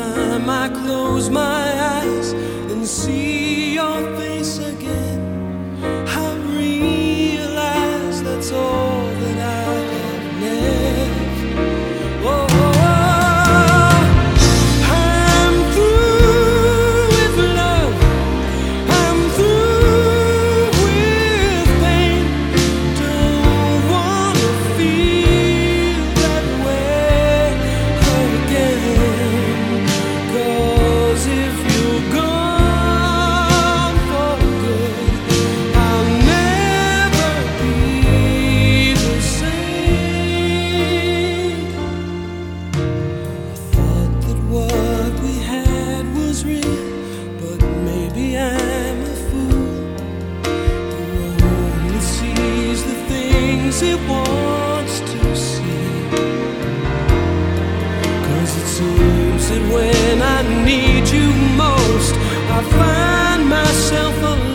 time I close my eyes and see your face again, I realize that's all that I have left. Oh, I'm through with love, I'm through with pain. Don't wanna feel that way again. 'Cause if you're gone for good, I'll never be the same. I thought that what we had was real, but maybe I'm a fool who only sees the things he wants to see. 'Cause it seems that when I need you most, I find myself alone.